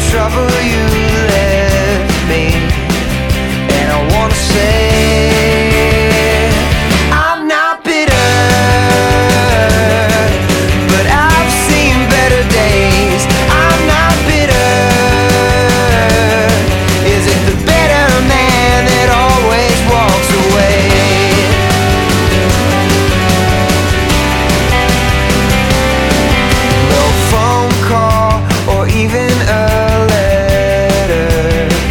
trouble you left me. And I wanna say I'm not bitter, but I've seen better days. I'm not bitter. Is it the better man that always walks away? No phone call or even a letter,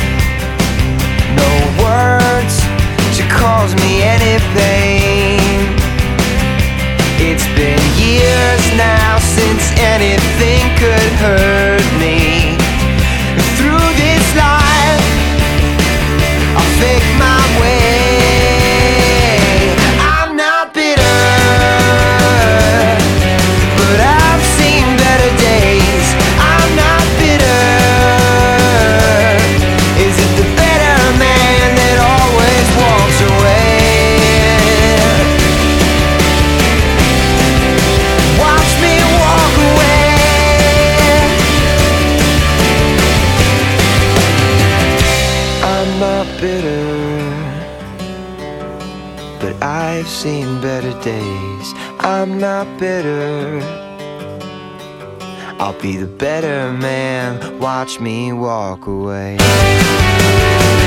no words to cause me any pain. It's been years now since anything could hurt me. Through this life I'll fake my way. I'm not bitter, but I've seen better days. I'm not bitter. Is it the better man that always walks away? Watch me walk away. I'm not bitter, but I've seen better days. I'm not bitter. I'll be the better man. Watch me walk away.